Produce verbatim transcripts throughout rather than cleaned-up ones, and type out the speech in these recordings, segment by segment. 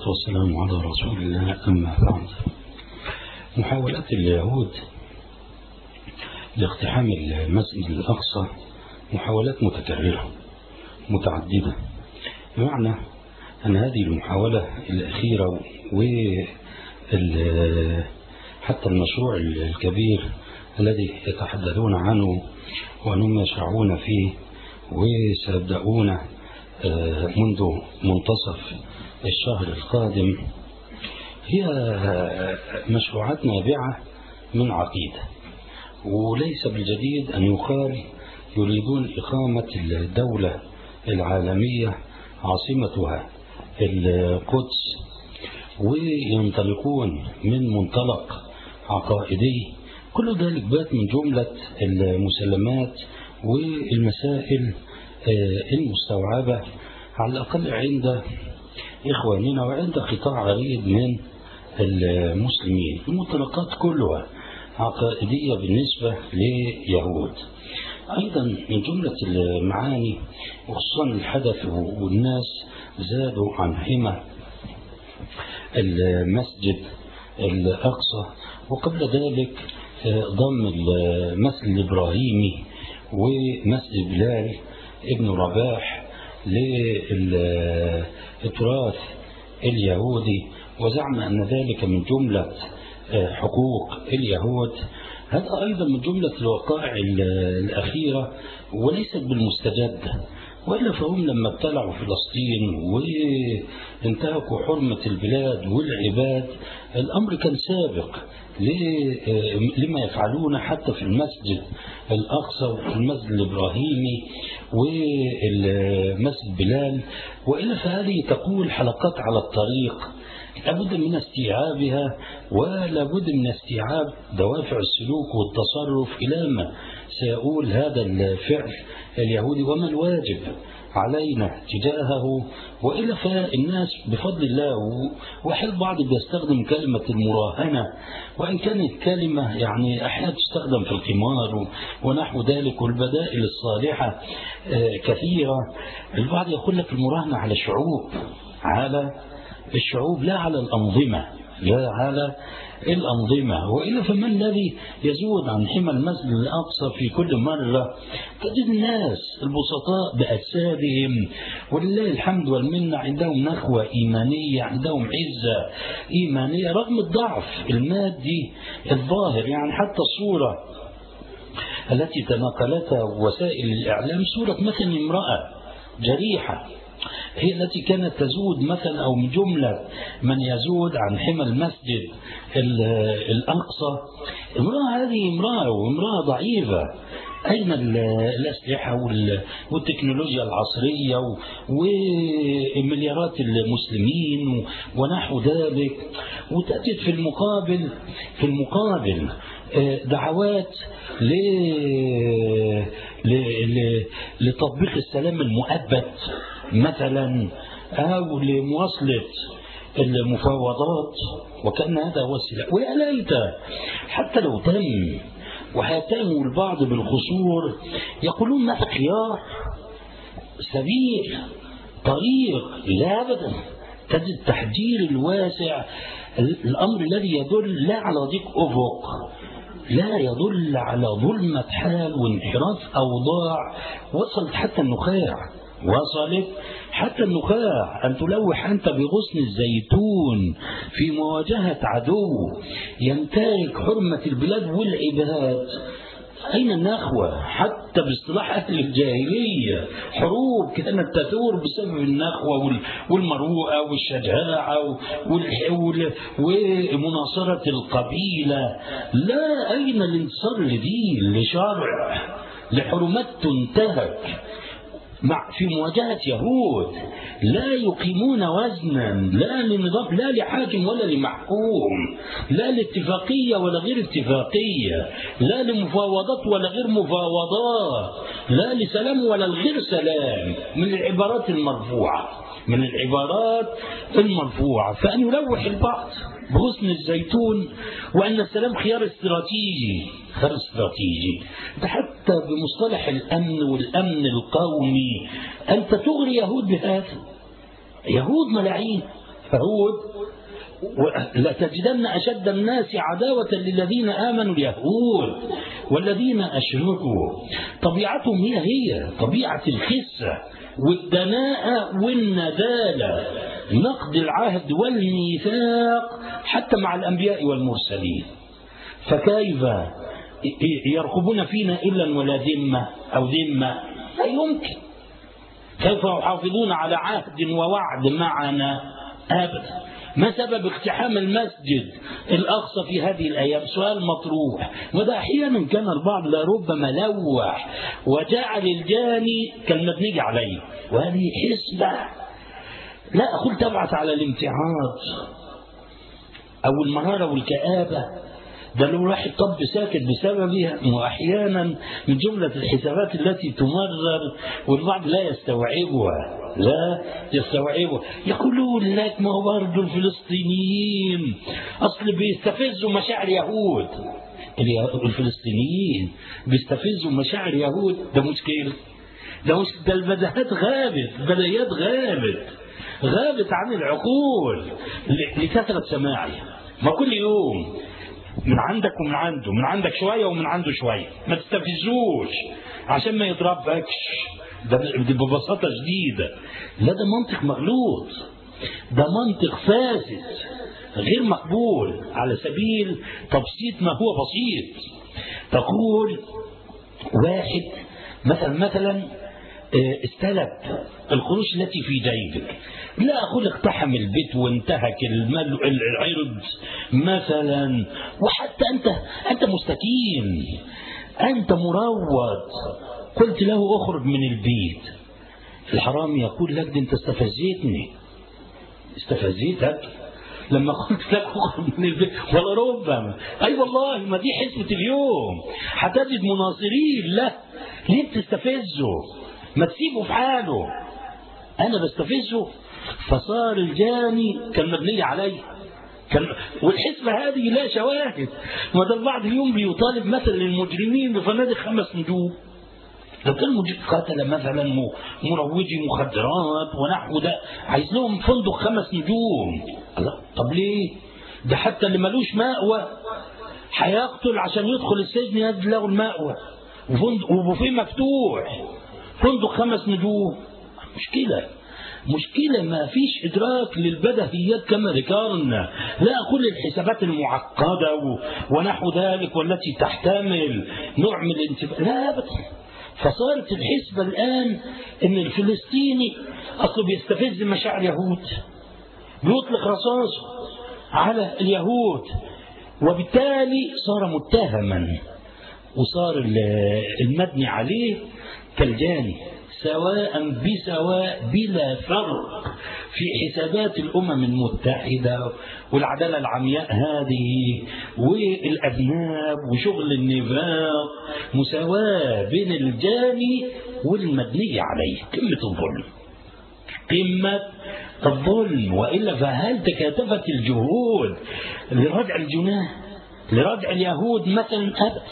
والسلام على رسول الله. أما بعد، محاولات اليهود لاقتحام المسجد الأقصى محاولات متكررة متعددة، بمعنى أن هذه المحاولة الأخيرة وحتى المشروع الكبير الذي يتحدثون عنه وأنهم يشرعون فيه وسيبدأون منذ منتصف الشهر القادم، هي مشروعات نابعة من عقيدة، وليس بالجديد أن يقال يريدون إقامة الدولة العالمية عاصمتها القدس، وينطلقون من منطلق عقائدي. كل ذلك بات من جملة المسلمات والمسائل المستوعبة على الأقل عند إخواننا وعند قطاع غريب من المسلمين. المنطلقات كلها عقائدية بالنسبة ليهود. أيضا من جملة المعاني وخصوصا الحدث والناس زادوا عن حمى المسجد الأقصى، وقبل ذلك ضم المسجد الإبراهيمي ومسجد بلال ابن رباح للتراث اليهودي، وزعم أن ذلك من جملة حقوق اليهود. هذا أيضا من جملة الوقائع الأخيرة وليست بالمستجدة، وإلا فهم لما ابتلعوا فلسطين وانتهكوا حرمة البلاد والعباد الأمر كان سابق لما يفعلون حتى في المسجد الأقصى وفي المسجد الإبراهيمي والمسجد بلال. وإلا فهذه تقول حلقات على الطريق لابد من استيعابها، ولابد من استيعاب دوافع السلوك والتصرف إلى ما سيقول هذا الفعل اليهودي وما الواجب علينا تجاهه. وإلا فالناس بفضل الله، وحل بعض بيستخدم كلمة المراهنة، وإن كانت كلمة يعني أحيانا تستخدم في القمار ونحو ذلك، والبدائل الصالحة كثيرة. البعض يقول لك المراهنة على الشعوب، على الشعوب لا على الأنظمة، لا على الأنظمة. وإلا فما الذي يزود عن حمى المسجد الأقصى في كل مرة؟ تجد الناس البسطاء بأجسادهم ولله الحمد والمنة عندهم نخوة إيمانية، عندهم عزة إيمانية رغم الضعف المادي الظاهر. يعني حتى الصورة التي تناقلتها وسائل الإعلام صورة مثلا امرأة جريحة هي التي كانت تزود مثلا، أو من جملة من يزود عن حمى المسجد الأقصى. امرأة هذه امرأة وامرأة ضعيفة. أين الأسلحة والتكنولوجيا العصرية ومليارات المسلمين ونحو ذلك؟ وتأتي في المقابل في المقابل دعوات لتطبيق السلام المؤبد مثلا، أو لمواصلة المفاوضات، وكأن هذا هو السلاح. ويا ليت حتى لو تم وهيتهم البعض بالخسور يقولون ما خيار سبيل طريق. لا أبدا، تجد التحذير الواسع، الأمر الذي يدل لا على ضيق أفق، لا يدل على ظلمة حال وانحراف أوضاع. وصلت حتى النخاع، وصلت حتى النخاع أن تلوح أنت بغصن الزيتون في مواجهة عدو ينتهك حرمة البلاد والعباد. أين النخوة؟ حتى باصطلاح أهل الجاهلية حروب كانت تثور بسبب النخوة والمروءة والشجاعة ومناصرة القبيلة. لا، أين الانتصار لدين لشرع لحرمات تنتهك مع في مواجهة يهود لا يقيمون وزنا لا لنظام، لا لحاكم ولا لمحكوم، لا لاتفاقية ولا غير اتفاقية، لا لمفاوضات ولا غير مفاوضات، لا لسلام ولا الغير سلام، من العبارات المرفوعة من العبارات المرفوعة. فأن يلوح البعض بغصن الزيتون وأن السلام خيار استراتيجي، خيار استراتيجي ده حتى بمصطلح الأمن والأمن القومي. أنت تغري يهود بهذا؟ يهود ملاعين هود لتجدن أشد الناس عداوة للذين آمنوا اليهود والذين أشركوا. طبيعتهم هي هي طبيعة الخسة والدناءة والندالة، نقض العهد والميثاق حتى مع الأنبياء والمرسلين. فكيف يرقبون فينا إلا ولا ذمة أو ذمة؟ لا يمكن. كيف يحافظون على عهد ووعد معنا؟ أبدا. ما سبب اقتحام المسجد الأقصى في هذه الأيام؟ سؤال مطروح. وده أحيانا كان البعض لربما لوح وجعل الجاني كالمبني عليه، وهذه حسبة لا أقول تبعث على الامتعاض أو المرارة والكآبة، ده لو راح الطب ساكت بسببها. وأحيانا من جملة الحسابات التي تمرر والبعض لا يستوعبها لا يستوعبها يقولون لك ما هو برضه الفلسطينيين أصل بيستفزوا مشاعر يهود. الفلسطينيين بيستفزوا مشاعر يهود، ده مشكلة. ده مش ده البداهات غابت، البدايات غابت غابت عن العقول لكثرة سماعها. ما كل يوم من عندك ومن عنده، من عندك شوية ومن عنده شوية، ما تستفزوش عشان ما يضربكش. ده ببساطة شديدة. لا، ده منطق مغلوط، ده منطق فاسد غير مقبول على سبيل تبسيط ما هو بسيط. تقول واحد مثلا مثلا استلب القروش التي في جيبك، لا أقول اقتحم البيت وانتهك المال العرض مثلا، وحتى أنت أنت مستكين، أنت مروض، قلت له أخرج من البيت، الحرام يقول لك دي أنت استفزيتني، استفزيتك لما قلت لك أخرج من البيت. ولا ربما أي أيوة والله ما دي حسبة اليوم، هتجد مناصرين له. ليه بتستفزه؟ ما تسيبه في حاله. أنا بستفزه فصار الجاني كالمبني عليه. كان والحسبة هذه لا شواهد. ما ده البعض اليوم بيطالب مثلا للمجرمين بفنادق خمس نجوم. لو كان مجرم قاتل مثلا مروجي مخدرات ونحو ده، عايز لهم فندق خمس نجوم. الله، طب ليه؟ ده حتى اللي ملوش مأوى هيقتل عشان يدخل السجن يد له المأوى، وفندق وبوفيه مفتوح، فندق خمس نجوم. مشكلة مشكلة ما فيش إدراك للبدهيات كما ذكرنا. لا أقول الحسابات المعقدة ونحو ذلك والتي تحتمل نوع من الانتباه، لا أبدا. فصارت الحسبة الآن إن الفلسطيني أصله بيستفز مشاعر يهود، بيطلق رصاصه على اليهود، وبالتالي صار متهما وصار المبني عليه كالجاني سواء بسواء بلا فرق في حسابات الأمم المتحدة والعدالة العمياء هذه والأذناب وشغل النفاق. مساواة بين الجاني والمبني عليه، قمة الظلم، قمة الظلم. وإلا فهل تكاتفت الجهود لردع الجناه لردع اليهود مثلا؟ أبدا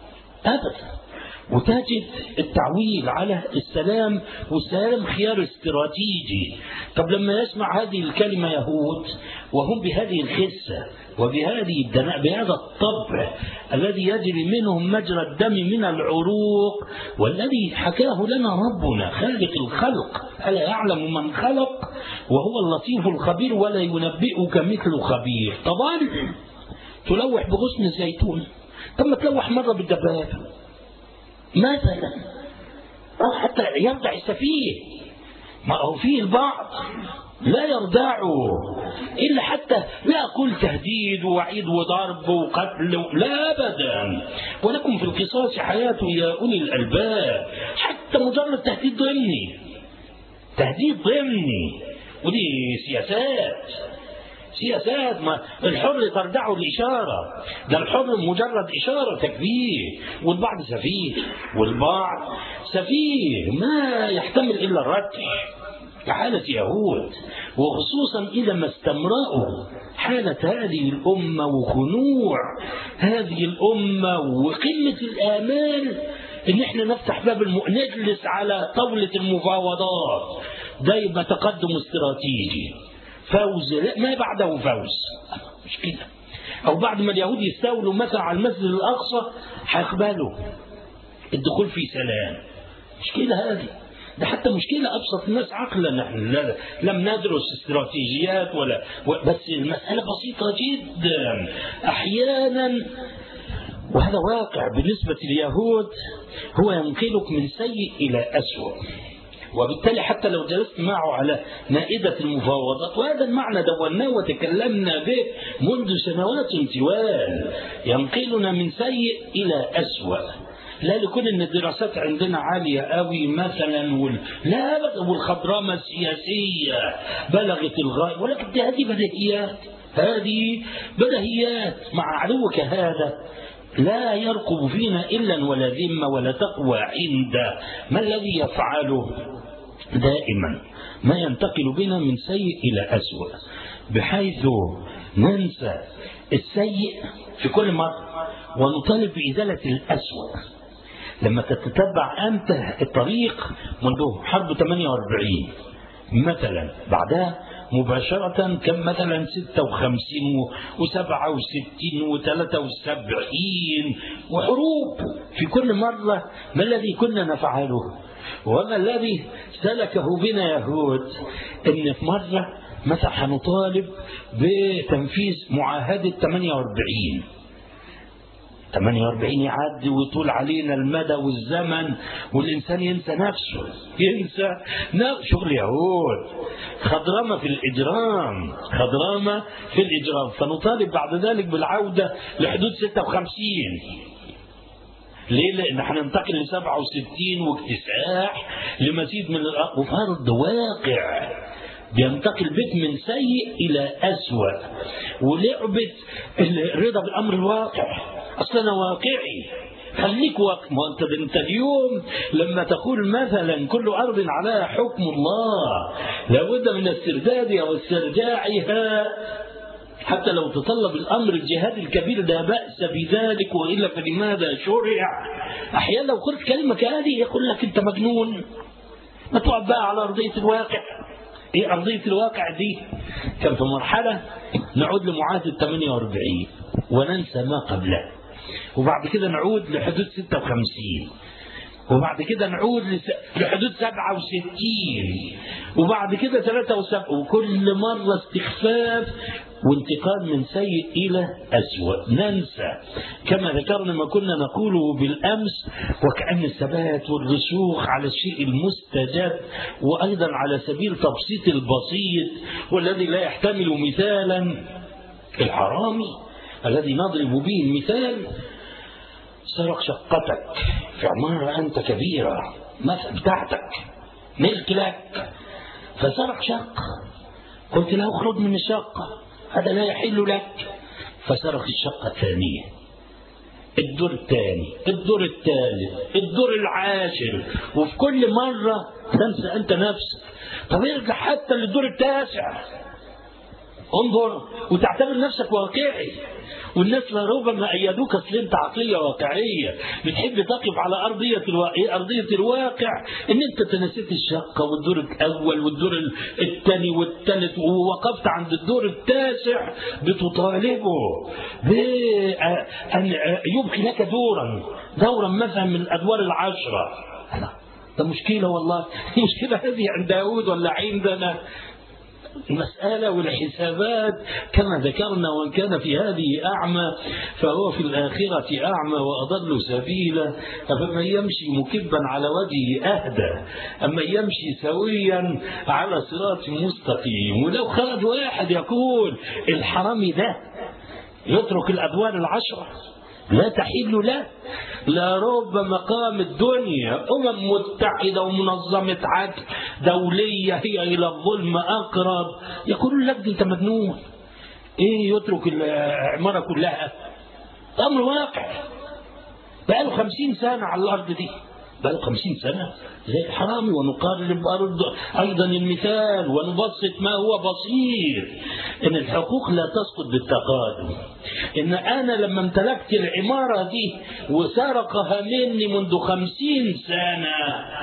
أبدا. وتجد التعويل على السلام، والسلام خيار استراتيجي. طب لما يسمع هذه الكلمة يهود وهم بهذه الخسة وبهذه الدناء بهذا الطبع الذي يجري منهم مجرى الدم من العروق، والذي حكاه لنا ربنا خالق الخلق، ألا يعلم من خلق وهو اللطيف الخبير ولا ينبئك مثل خبير. طبعا تلوح بغصن الزيتون، طب ما تلوح مرة بالدباب مثلا، حتى يرضع السفيه. ما هو فيه البعض لا يرضعه إلا حتى لا أقول تهديد ووعيد وضرب وقتل، لا أبدا. ولكم في القصاص حياة يا أولي الألباب. حتى مجرد تهديد ضمني، تهديد ضمني، ودي سياسات سياسات. ما الحر تردعه الإشارة، ده الحر مجرد إشارة تكفيه. والبعض سفيه والبعض سفيه ما يحتمل إلا الردع كحالة يهود، وخصوصا إذا ما استمرأوا حالة هذه الأمة وخنوع هذه الأمة وقمة الآمال إن احنا نفتح باب الم... نجلس على طاولة المفاوضات. ده يبقى تقدم استراتيجي. فوز، لا ما بعده فوز، مش كده. أو بعد ما اليهود يستولوا مثلا على المسجد الأقصى هيقبلوا الدخول في سلام، مش كده. هذه ده حتى مشكلة أبسط الناس عقلا. نحن لا لم ندرس استراتيجيات ولا، بس المسألة بسيطة جدا أحيانا، وهذا واقع بالنسبة لليهود، هو ينقلك من سيء إلى أسوأ. وبالتالي حتى لو جلست معه على مائدة المفاوضات، وهذا المعنى دوناه وتكلمنا به منذ سنوات طوال، ينقلنا من سيء إلى أسوأ. لا لكون ان الدراسات عندنا عالية قوي مثلا وال... لا أبدا، والخضرامة السياسية بلغت الغاية، ولكن هذه بديهيات، هذه بديهيات. مع عدوك هذا لا يرقب فينا إلا ولا ذمة ولا تقوى عنده. ما الذي يفعله دائما؟ ما ينتقل بنا من سيء إلى أسوأ، بحيث ننسى السيء في كل مرة ونطالب بإزالة الأسوأ. لما تتتبع أنت الطريق منذ حرب ثمانية وأربعين مثلا، بعدها مباشرة كم مثلا ستة وخمسين وسبعة وستين وثلاثة وسبعين وحروب في كل مرة. ما الذي كنا نفعله وما الذي سلكه بنا يهود؟ إن في مرة مثلا حنطالب بتنفيذ معاهدة ثمانية وأربعين ثمانية وأربعين يعدي ويطول علينا المدى والزمن والإنسان ينسى نفسه، ينسى شغل يهود، خضرمة في الإجرام، خضرمة في الإجرام. فنطالب بعد ذلك بالعودة لحدود ستة وخمسين. ليه؟ لأن حننتقل ل سبعة وستين واكتساح لمزيد من الأرض، وفرض واقع بينتقل بك من سيء إلى أسوأ. ولعبة الرضا بالأمر الواقع، أصلا واقعي، خليك واقع. ما أنت أنت اليوم لما تقول مثلا كل أرض عليها حكم الله لابد من استردادها واسترجاعها، حتى لو تطلب الأمر الجهاد الكبير لا بأس بذلك، وإلا فلماذا شرع؟ أحيانا لو قلت كلمة كهذه يقول لك أنت مجنون، ما تقعد بقى على أرضية الواقع. إيه أرضية الواقع دي؟ كان في مرحلة نعود لمعاهدة ثمانية وأربعين وننسى ما قبله، وبعد كده نعود لحدود ستة وخمسين، وبعد كده نعود لحدود سبعة وستين، وبعد كده ثلاثة وسبعين، وكل مرة استخفاف وانتقال من سيء إلى أسوأ. ننسى كما ذكرنا ما كنا نقوله بالأمس، وكأن الثبات والرسوخ على الشيء المستجد، وأيضا على سبيل تبسيط البسيط والذي لا يحتمل مثالا. الحرامي الذي نضرب به المثال سرق شقتك في عمارة أنت كبيرة بتاعتك ملك لك، فسرق شقة، قلت له اخرج من الشقة، هذا لا يحل لك، فسرق الشقة الثانية، الدور الثاني، الدور الثالث، الدور العاشر، وفي كل مرة تنسى أنت نفسك. طب ارجع حتى للدور التاسع، انظر وتعتبر نفسك واقعي. والناس لربما أيدوك أصل أنت عقلية واقعية بتحب تقف على أرضية الواقع. أرضية الواقع إن أنت تنسيت الشقة والدور الأول والدور الثاني والثالث، ووقفت عند الدور التاسع بتطالبه بأن يبقي لك دورا دورا مثلا من الأدوار العشرة. ده مشكلة والله، مشكلة هذه عند يهود ولا عندنا؟ المسألة والحسابات كما ذكرنا، وان كان في هذه أعمى فهو في الآخرة أعمى وأضل سبيلا. أفمن يمشي مكبا على وجهه أهدى أما يمشي سويا على صراط مستقيم. ولو خرج واحد يقول الحرامي ده يترك الأدوار العشرة لا تحل له، لربما قام الدنيا أمم متحدة ومنظمة عدل دولية هي إلى الظلم أقرب، يقول لك أنت مجنون، إيه يترك العمارة كلها؟ أمر واقع بقاله خمسين سنة على الأرض دي، بقاله خمسين سنة زي الحرامي. ونقارب أيضا المثال ونبسط ما هو بسيط، إن الحقوق لا تسقط بالتقادم. إن أنا لما امتلكت العمارة دي وسرقها مني منذ خمسين سنة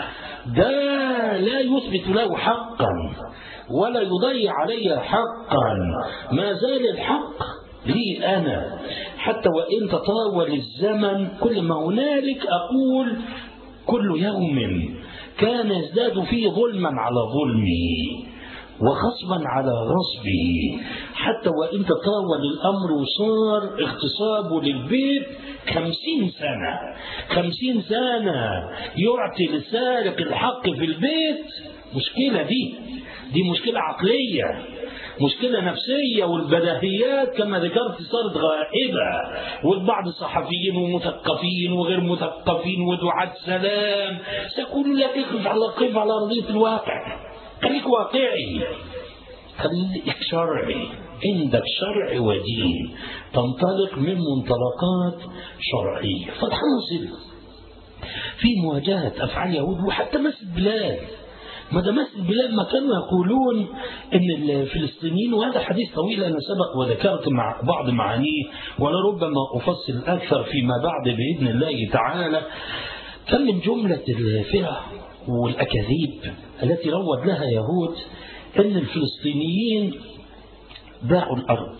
ده لا يثبت له حقا ولا يضيع علي حقا، ما زال الحق لي أنا، حتى وإن تطاول الزمن كل ما هنالك أقول كل يوم كان يزداد فيه ظلما على ظلمه وغصبا على غصبه، حتى وإن تطاول الأمر وصار اغتصابه للبيت خمسين سنة خمسين سنة يعطي للسارق الحق في البيت. مشكلة دي دي مشكلة عقلية، مشكلة نفسية، والبديهيات كما ذكرت صارت غائبة، والبعض صحفيين ومثقفين وغير مثقفين ودعاة سلام سيقولوا لك اقف على قف على أرضية الواقع، خليك واقعي، خليك شرعي، عندك شرع ودين، تنطلق من منطلقات شرعية. فالحاصل في مواجهة أفعال يهود وحتى مسجد بلال، ما ده مسجد بلال ما كانوا يقولون ان الفلسطينيين، وهذا حديث طويل انا سبق وذكرت مع بعض معانيه ولربما افصل اكثر فيما بعد باذن الله تعالى. كان من جمله الفرق والاكاذيب التي روج لها يهود ان الفلسطينيين باعوا الارض.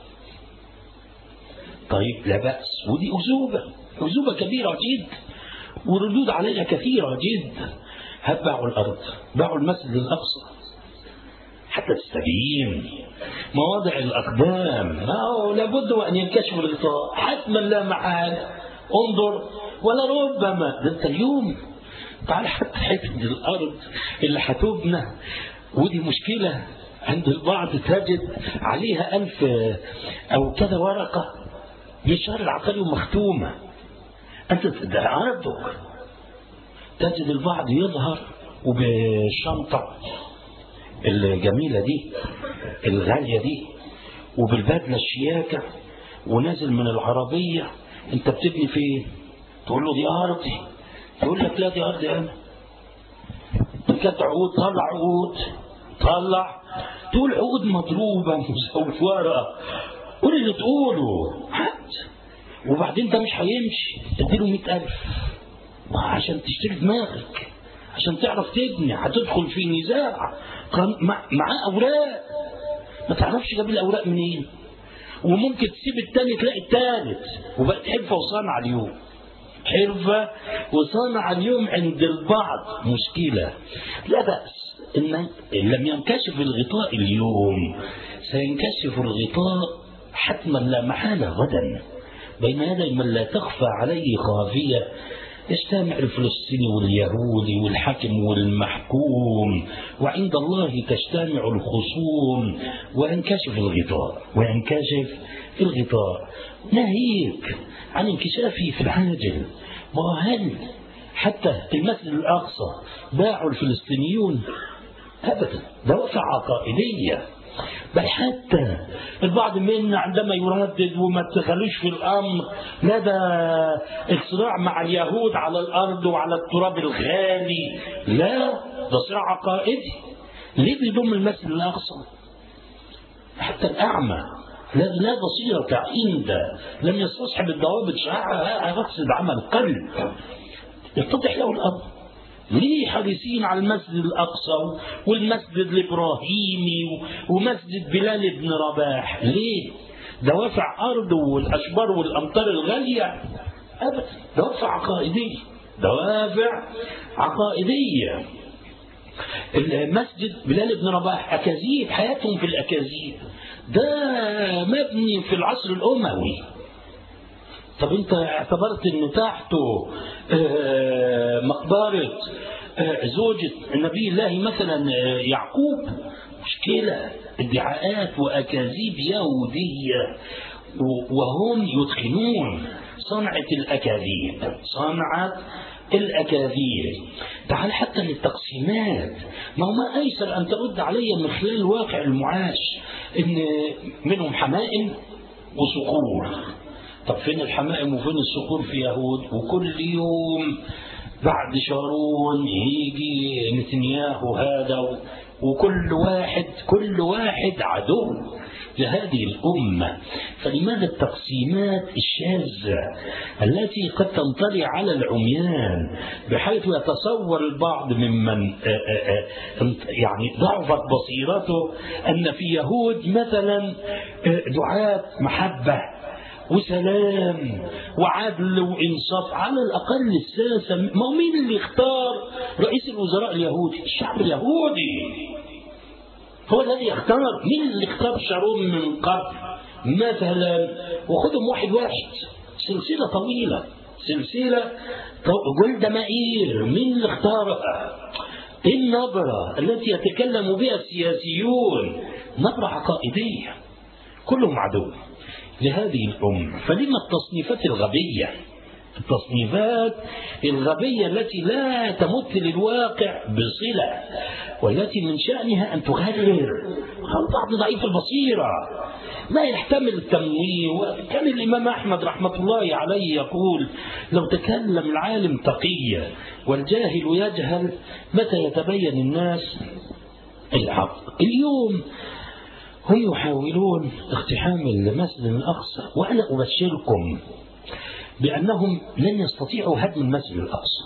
طيب لا باس، ودي اكذوبه اكذوبه كبيره جدا وردود عليها كثيره جدا. هل باعوا الأرض؟ باعوا المسجد الأقصى حتى تستبين مواضع الأقدام، ما هو لابد وأن ينكشف الغطاء حتما لا محالة. انظر ولا ربما ده أنت اليوم تعال حتى حتة الأرض اللي هتبنى، ودي مشكلة عند البعض، تجد عليها ألف أو كذا ورقة بالشهر العقاري ومختومة، أنت ده أرضك. تجد البعض يظهر وبالشنطة الجميلة دي الغالية دي وبالبدلة الشياكة ونازل من العربية، انت بتبني فين؟ تقول له دي أرضي، تقول لك لا دي أرضي أنا. كانت عقود، طلع عقود، طلع تقول عقود مضروبة مزورة، قول اللي تقوله حتى، وبعدين ده مش هيمشي، تديله مئة ألف عشان تشتري دماغك، عشان تعرف تبني، هتدخل في نزاع معاه أوراق ما تعرفش جاب الأوراق منين، وممكن تسيب التاني تلاقي التالت، وبقت حرفة وصنع اليوم، حرفة وصنع اليوم عند البعض مشكلة. لا بأس إن لم ينكشف الغطاء اليوم سينكشف الغطاء حتما لا محالة غدا بين يدي من لا تخفى عليه خافية. يجتمع الفلسطيني واليهودي والحاكم والمحكوم، وعند الله تجتمع الخصوم وينكشف الغطاء وينكشف الغطاء. ناهيك عن انكشافه في العاجل، وهل حتى المسجد الأقصى باعوا الفلسطينيون؟ أبدا، دوافع عقائدية. بل حتى البعض منا عندما يردد وما تخلوش في الأمر لدى الصراع مع اليهود على الأرض وعلى التراب الغالي، لا، ده صراع عقائدي. ليه بيضم المسجد الأقصى؟ حتى الأعمى الذي لا بصيرة عنده لم يستصحب الضوابط شرعها يقصد عمل قلب يتضح له الأمر. ليه حريصين على المسجد الأقصى والمسجد الإبراهيمي ومسجد بلال بن رباح؟ ليه؟ دوافع أرض والأشبار والأمطار الغالية؟ أبدا، دوافع عقائدية، دوافع عقائدية. المسجد بلال بن رباح أكاذيب، حياتهم في الأكاذيب، ده مبني في العصر الأموي. طب انت اعتبرت ان تحته مقبرة زوجة النبي الله مثلا يعقوب؟ مشكلة، ادعاءات وأكاذيب يهودية، وهم يتقنون صنعة الأكاذيب، صنعة الأكاذيب. تعال حتى للتقسيمات، ما هو ما أيسر أن ترد علي من خلال واقع المعاش إن منهم حمائم وصقور. طب فين الحمائم وفين الصقور في يهود؟ وكل يوم بعد شارون يجي نتنياهو هذا، وكل واحد كل واحد عدو لهذه الأمة. فلماذا التقسيمات الشاذة التي قد تنطلي على العميان بحيث يتصور البعض ممن يعني ضعفت بصيرته أن في يهود مثلا دعاة محبة وسلام وعدل وإنصاف؟ على الأقل الساسة. ما هو مين اللي اختار رئيس الوزراء اليهودي؟ الشعب اليهودي هو الذي يختار. مين اللي اختار شارون من قبل مثلا؟ وخدهم واحد واحد، سلسلة طويلة، سلسلة جولدا مائير، مين اللي اختارها؟ ايه النبرة التي يتكلم بها السياسيون؟ نبرة عقائدية. كلهم عدو لهذه الأمة. فلما التصنيفات الغبية، التصنيفات الغبية التي لا تمت للواقع بصلة والتي من شأنها أن تغرر البعض ضعيف البصيرة لا يحتمل التمويه. وكان الإمام أحمد رحمة الله عليه يقول: لو تكلم العالم تقيا والجاهل يجهل متى يتبين الناس الحق. اليوم هم يحاولون اقتحام المسجد الأقصى، وأنا أبشركم بأنهم لن يستطيعوا هدم المسجد الأقصى.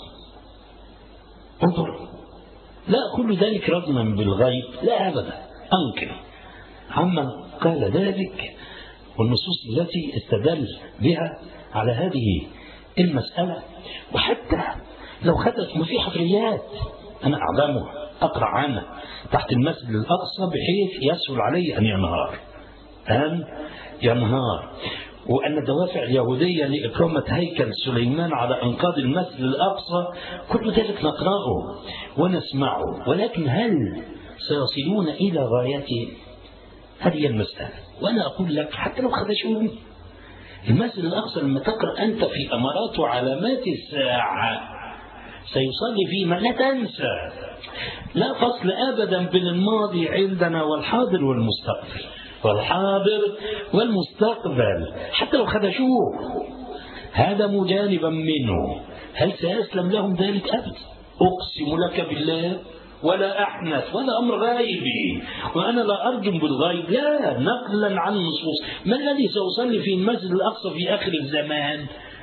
انظر، لا أقول ذلك رجما بالغيب، لا أبدا، أنكر عمن قال ذلك والنصوص التي استدل بها على هذه المسألة. وحتى لو خدت في حفريات أنا أعلمها أقرأ عنها تحت المسجد الأقصى بحيث يسهل عليه أن ينهار أن ينهار وأن الدوافع اليهودية لإقامة هيكل سليمان على أنقاض المسجد الأقصى، كل ذلك نقرأه ونسمعه. ولكن هل سيصلون إلى غايته؟ هذه المسألة. وأنا أقول لك حتى لو خدشون المسجد الأقصى، لما تقرأ أنت في أمارات وعلامات الساعة سيصلي فيه ما لا تنسى، لا فصل أبدا بين الماضي عندنا والحاضر والمستقبل، والحاضر والمستقبل حتى لو خدشوه. هذا مجانبا منه. هل سيسلم لهم ذلك؟ أبدا، أقسم لك بالله ولا أحنث ولا أمر غائبي، وأنا لا أرجم بالغيب، لا، نقلا عن النصوص. ما الذي سيصلي في المسجد الأقصى في آخر الزمان؟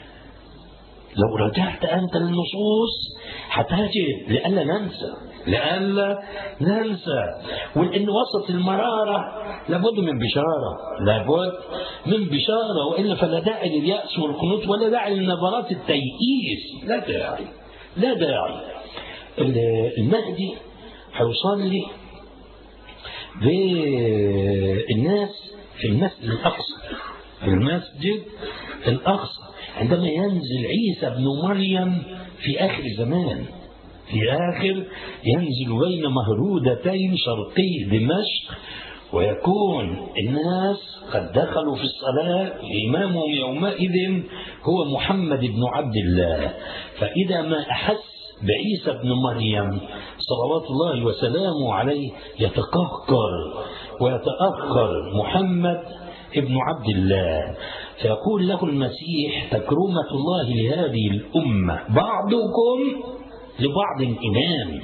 لو رجعت أنت للنصوص حتجد، لئلا ننسى لئلا ننسى وإن وسط المرارة لابد من بشارة، لابد من بشارة، وإلا فلا داعي لليأس والقنوط ولا داعي لنبرات التيئيس، لا داعي لا داعي. المهدي هيصلي بالناس في المسجد الأقصى، في المسجد الأقصى عندما ينزل عيسى ابن مريم في آخر الزمان، في آخر ينزل بين مهرودتين شرقي دمشق، ويكون الناس قد دخلوا في الصلاة، إمامهم يومئذ هو محمد بن عبد الله. فإذا ما أحس بعيسى ابن مريم صلوات الله وسلامه عليه يتقهقر ويتأخر محمد ابن عبد الله، فيقول له المسيح: تكرمة الله لهذه الأمة بعضكم لبعض إمام.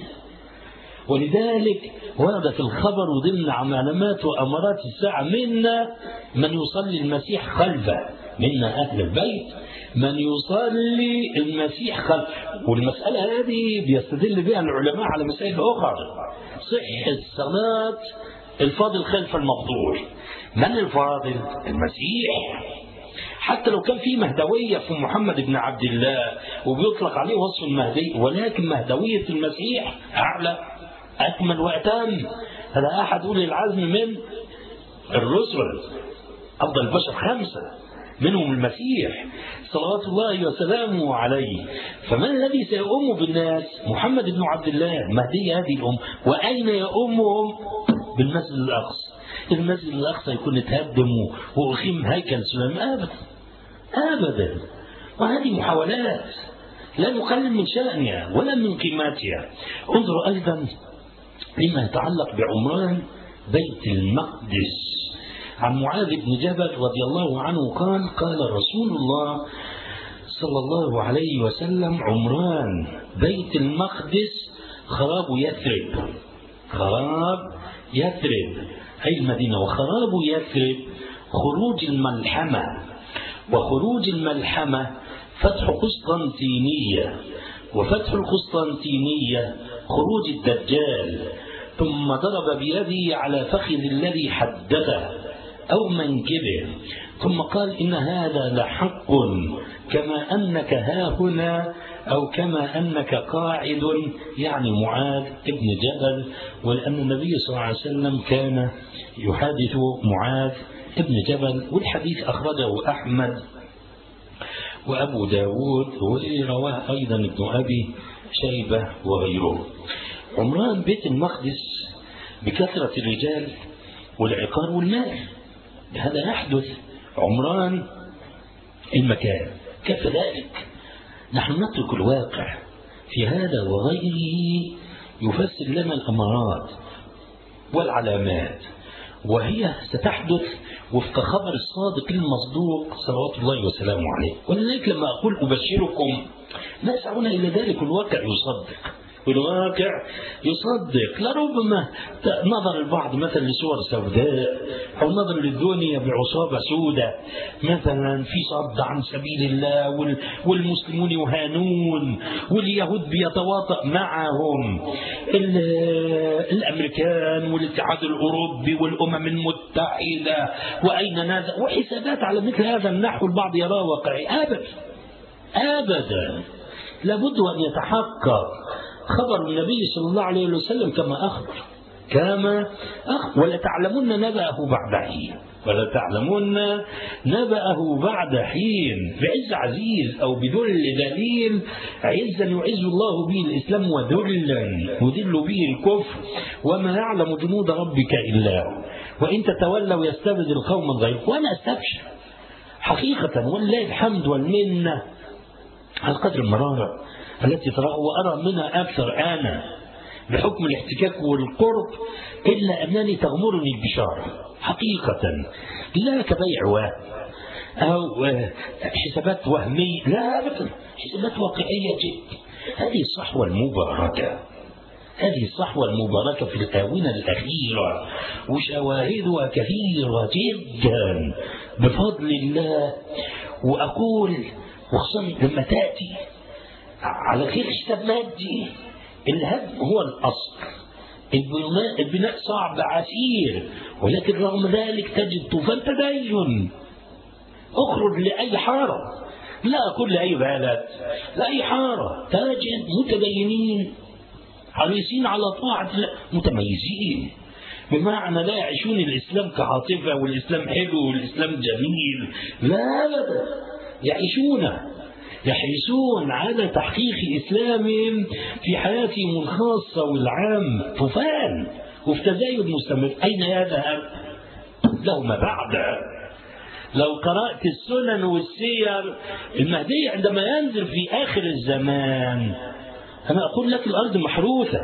ولذلك ورد في الخبر ضمن علامات وأمارات الساعة: منا من يصلي المسيح خلفه، منا أهل البيت من يصلي المسيح خلفه. والمسألة هذه بيستدل بها العلماء على مسائل أخرى: صحة صلاة الفاضل خلف المفضول. من الفاضل؟ المسيح. حتى لو كان في مهدوية في محمد بن عبد الله وبيطلق عليه وصف المهدي، ولكن مهدوية المسيح أعلى أكمل وأتم. هذا أحد أولي العزم من الرسل، أفضل البشر خمسة منهم المسيح صلوات الله وسلامه عليه. فمن الذي سيؤم بالناس؟ محمد بن عبد الله مهدي هذه الأم. وأين يؤمهم؟ بالمسجد الأقصى. المسجد الأقصى يكون اتهدم وأخيم هيكل سليمان؟ أبدا أبدا. وهذه محاولات لا نقلل من شأنها ولا من قيمتها. انظروا أيضا لما يتعلق بعمران بيت المقدس. عن معاذ بن جبل رضي الله عنه قال: قال رسول الله صلى الله عليه وسلم: عمران بيت المقدس خراب يثرب، خراب يثرب. أي المدينة. وخراب يثرب خروج الملحمة، وخروج الملحمة فتح قسطنطينية، وفتح القسطنطينية خروج الدجال، ثم ضرب بيده على فخذ الذي حدثه أو منكبه، ثم قال إن هذا لحق كما أنك هاهنا أو كما أنك قاعد، يعني معاذ ابن جبل، ولأن النبي صلى الله عليه وسلم كان يحادث معاذ ابن جبل. والحديث أخرجه أحمد وأبو داود، ورواه أيضا ابن أبي شيبة وغيره. عمران بيت المقدس بكثرة الرجال والعقار والمال، هذا يحدث. عمران المكان كيف ذلك؟ نحن نترك الواقع في هذا وغيره يفسر لنا الأمارات والعلامات، وهي ستحدث وفق خبر الصادق المصدوق صلوات الله وسلامه عليه. ولذلك لما أقول أبشركم لا يسعون إلى ذلك، الواقع يصدق، والواقع يصدق. لربما نظر البعض مثلا لصور سوداء، أو نظر للدنيا بعصابة سوداء مثلا في صد عن سبيل الله، والمسلمون يهانون، واليهود بيتواطأ معهم الأمريكان والاتحاد الأوروبي والأمم المتحدة، وأين نازل، وحسابات على مثل هذا النحو البعض يراه واقعي. أبدا أبدا، لابد أن يتحقق خبر النبي صلى الله عليه وسلم كما أخبر كما أخبر. ولا تعلمون نبأه بعد حين، ولا تعلمون نبأه بعد حين، بعز عزيز أو بذل دليل. عزا يعز الله به الإسلام، وذلا يذل به الكفر، وما يعلم جنود ربك إلا هو، وإن تتولوا يستبدل قوما غيركم. وأنا أستبشر حقيقة ولله الحمد والمنة على قدر المرارة التي تراه، وأرى منها أكثر أنا بحكم الاحتكاك والقرب، إلا أنني تغمرني البشارة حقيقة، لا كبيع وهم أو حسابات وهمية، لا أبدا، حسابات واقعية جدا. هذه الصحوة المباركة، هذه الصحوة المباركة في الآونة الأخيرة، وشواهدها كثيرة جدا بفضل الله. وأقول وخصوصا لما تأتي على غير حساب مادي، الهدم هو الأصل، البناء, البناء صعب عسير، ولكن رغم ذلك تجد طوفان تدين. اخرج لأي حارة، لا أقول لأي بلد، لأي حارة تجد متدينين حريصين على طاعة الله، متميزين، بمعنى لا يعيشون الإسلام كعاطفة والإسلام حلو والإسلام جميل، لا أبدا، يعيشون يحرصون على تحقيق إسلامهم في حياتهم الخاصة والعام. طوفان وفي تزايد مستمر. أين يذهب؟ له ما بعد. لو قرأت السنن والسير، المهدي عندما ينزل في آخر الزمان، أنا أقول لك الأرض محروثة،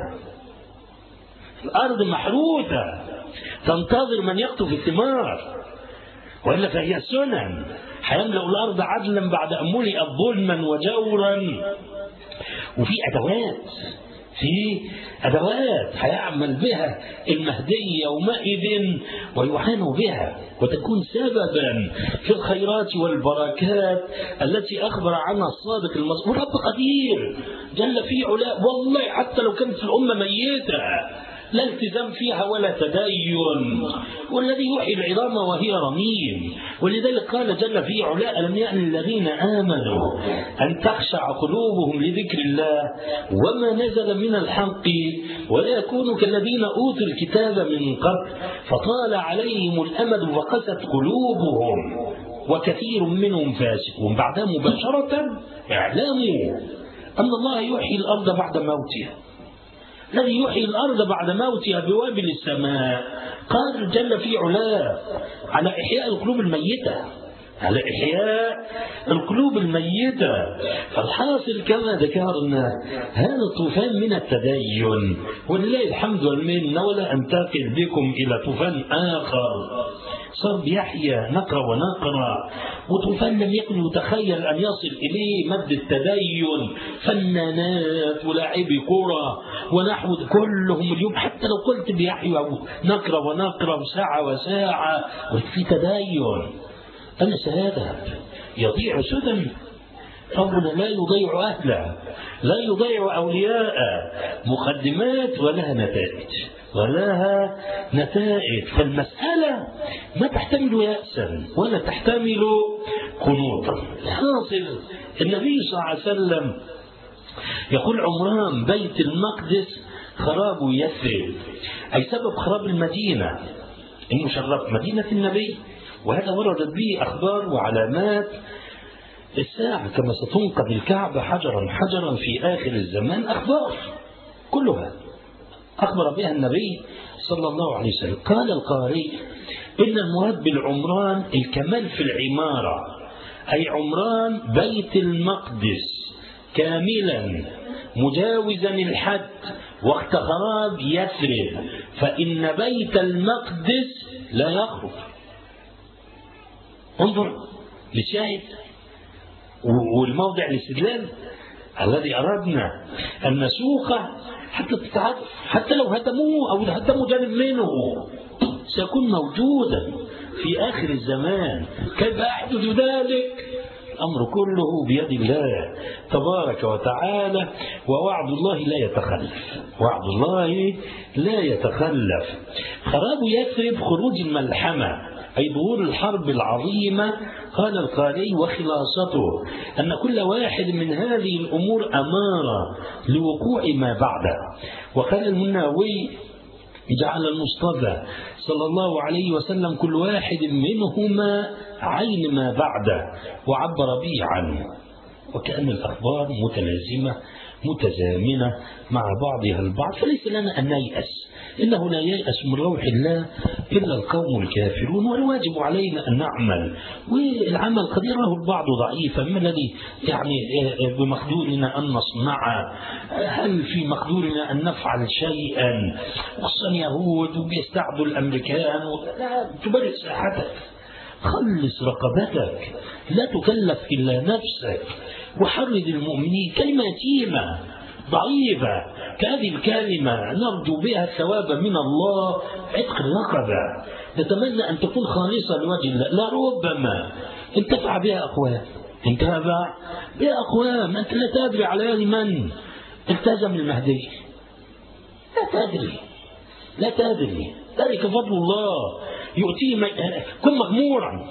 الأرض محروثة تنتظر من يقطف الثمار، وإلا فهي السنن. حيملأ الأرض عدلا بعد أن ملئت ظلما وجورا. وفي أدوات، في أدوات هيعمل بها المهدي يومئذ ويعان بها، وتكون سببا في الخيرات والبركات التي أخبر عنها الصادق المصدوق. رب قدير جل في علاء، والله حتى لو كانت الأمة ميتة لا التزام فيها ولا تدين، والذي يحيي العظام وهي رميم. ولذلك قال جل في علاء: ألم يأن الذين آمنوا أن تخشع قلوبهم لذكر الله وما نزل من الحق ولا يكونوا كالذين أوتوا الكتاب من قبل فطال عليهم الأمد فقست قلوبهم وكثير منهم فاسقون. بعدها مباشرة اعلموا أن الله يحيي الأرض بعد موتها. الذي يحيي الأرض بعد موتها بوابل السماء قادر جل في علاه على إحياء القلوب الميتة، على إحياء القلوب الميتة. فالحاصل كما ذكرنا هذا الطوفان من التدين، ولله الحمد والمنة. ولا أنتقل بكم إلى طوفان آخر صار بيحيا نقرأ ونقرأ، وفن لم يكن يتخيل أن يصل إليه مد التدين، فنانات ولاعبي كرة ونحو كلهم اليوم. حتى لو قلت بيحيا نقرأ ونقرأ ساعة وساعة وفي تدين، أنا سأذهب يضيع سدى. ربنا لا يضيع أهله، لا يضيع أولياء، مقدمات ولها نتائج ولها نتائج. فالمسألة ما تحتمل يأسا ولا تحتمل قنوطا. حاصل النبي صلى الله عليه وسلم يقول عمران بيت المقدس خراب يثرب، أي سبب خراب المدينة المشرفة مدينة النبي، وهذا وردت به أخبار وعلامات الساعة كما ستنقذ الكعبة حجرا حجرا في آخر الزمان. أخبار كلها أخبر بها النبي صلى الله عليه وسلم. قال القارئ إن المراد بالعمران الكمال في العمارة، أي عمران بيت المقدس كاملا مجاوزا الحد وقت خراب يثرب، فإن بيت المقدس لا يخرب. انظر للشاهد والموضع الاستدلال الذي أردنا أن نسوقه حتى تتعرف. حتى لو هدموه أو هدموا جانب منه سيكون موجودا في آخر الزمان. كيف يحدث ذلك؟ الأمر كله بيد الله تبارك وتعالى، ووعد الله لا يتخلف، وعد الله لا يتخلف. خراب يثرب خروج الملحمة، أي ظهور الحرب العظيمة. قال القارئ وخلاصته أن كل واحد من هذه الأمور أمارة لوقوع ما بعده. وقال المناوي جعل المصطفى صلى الله عليه وسلم كل واحد منهما عين ما بعده وعبر به عنه، وكأن الأخبار متلازمة متزامنة مع بعضها البعض. فليس لنا أن نيأس، إنه لا ييأس من روح الله إلا القوم الكافرون، والواجب علينا أن نعمل. والعمل قد يراه البعض ضعيفا، ما الذي يعني بمقدورنا أن نصنعه؟ هل في مقدورنا أن نفعل شيئا؟ خصوصا يهود وبيستعبدوا الأمريكان. لا تبرئ ساحتك، خلص رقبتك، لا تكلف إلا نفسك، وحرض المؤمنين. كلمة يتيمة ضعيفة كهذه الكلمة نرجو بها الثواب من الله، عتق الرقبة، نتمنى أن تكون خالصة لوجه الله. لا ربما انتفع بها أقوام، انتفع بها أقوام. أنت لا تدري على يد من التزم المهدي، لا تدري، لا تدري. ذلك فضل الله يؤتيه. كن مغمورا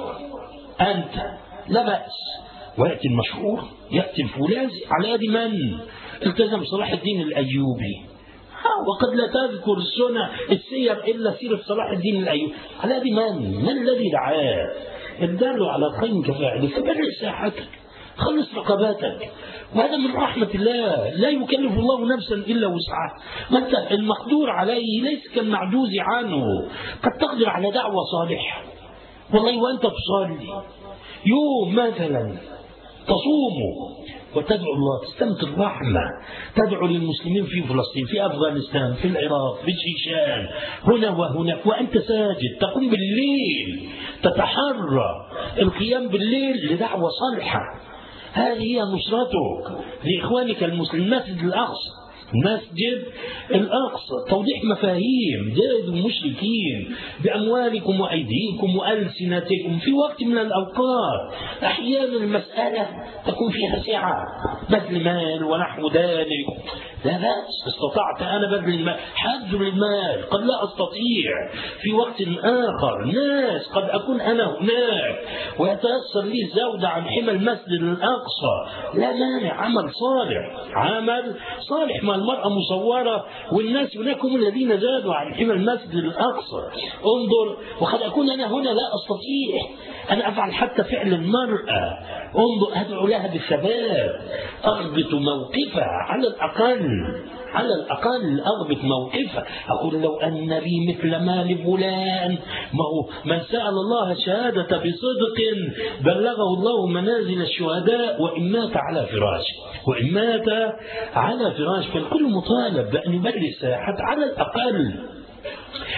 أنت لا بأس. ويأتي المشهور، يأتي الفولاذ على يد من التزم صلاح الدين الأيوبي. وقد لا تذكر السنة السير إلا سيرة صلاح الدين الأيوبي. على يد من؟ من الذي دعاه؟ الدال على خير كفاعله. فبرئ ساحتك، خلص رقباتك، وهذا من رحمة الله. لا يكلف الله نفسا إلا وسعها. ما أنت المقدور عليه ليس كالمعجوز عنه. قد تقدر على دعوة صالحة والله وأنت تصلي يوم مثلا، تصوم وتدعو الله، تستمتع الرحمة، تدعو للمسلمين في فلسطين، في أفغانستان، في العراق، في الشيشان، هنا وهناك، وأنت ساجد تقوم بالليل، تتحرى القيام بالليل لدعوة صالحة. هذه هي نصرتك لإخوانك المسلمين. المسجد الأقصى، المسجد الأقصى توضيح مفاهيم. جاهدوا المشركين بأموالكم وأيديكم وألسنتكم في وقت من الأوقات. أحيانا المسألة تكون فيها سعة، بذل مال ونحو ذلك، لا بأس. استطعت أنا بذل المال، حبذل المال. قد لا أستطيع في وقت آخر، ناس قد أكون أنا هناك ويتأثر لي الزوجة عن حمى المسجد الأقصى، لا مانع. عمل صالح، عمل صالح. ما المرأة مصورة والناس هناك هم الذين زادوا عن حمى المسجد الأقصى. انظر، وقد أكون أنا هنا لا أستطيع أن أفعل حتى فعل المرأة. انظر، أدعو لها بالثبات، أضبط موقفها على الأقل، على الأقل أضبط موقفها. أقول لو أن لي مثل مال فلان، ما هو من سأل الله الشهادة بصدق بلغه الله منازل الشهداء وإن مات على فراش، وإن مات على فراش. فالكل مطالب بأن يبرئ الساحات على الأقل.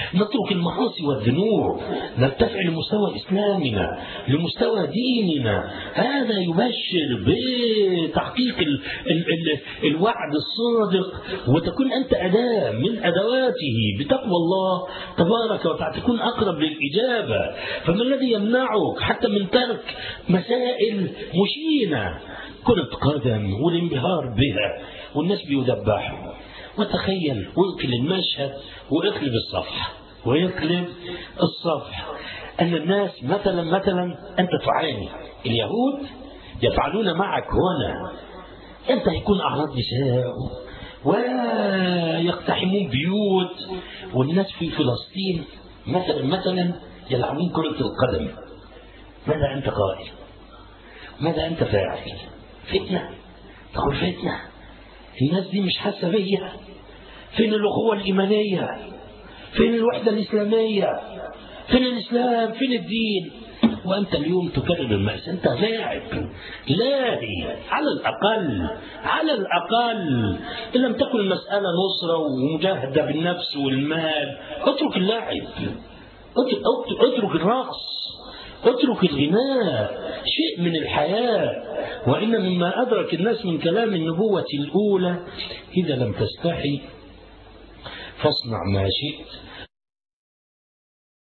نترك المعاصي والذنوب، نرتفع لمستوى إسلامنا، لمستوى ديننا. هذا يبشر بتحقيق ال ال ال الوعد الصادق، وتكون أنت أداة من أدواته بتقوى الله تبارك وتعالى، تكون أقرب للإجابة. فما الذي يمنعك حتى من ترك مسائل مشينة، كرة قدم والانبهار بها والناس بيذبحوا؟ وتخيل وانقل المشهد واقلب الصفحة ويقلب الصفحة أن الناس مثلا مثلا أنت تعاني، اليهود يفعلون معك هنا، أنت يكون أعراض نساء ويقتحمون بيوت، والناس في فلسطين مثلا مثلا يلعبون كرة القدم. ماذا أنت قائل؟ ماذا أنت فاعل؟ فتنة، تقول فتنة، الناس دي مش حاسة بيا. فين الأخوة الإيمانية؟ فين الوحدة الإسلامية؟ فين الإسلام؟ فين الدين؟ وأنت اليوم تكرر المأس، أنت لاعب لاهي على الأقل، على الأقل إن لم تكن المسألة نصرة ومجاهدة بالنفس والمال، اترك اللعب، اترك الرقص، اترك الغناء، شيء من الحياة. وإن مما أدرك الناس من كلام النبوة الأولى: إذا لم تستحي فاصنع ما شئت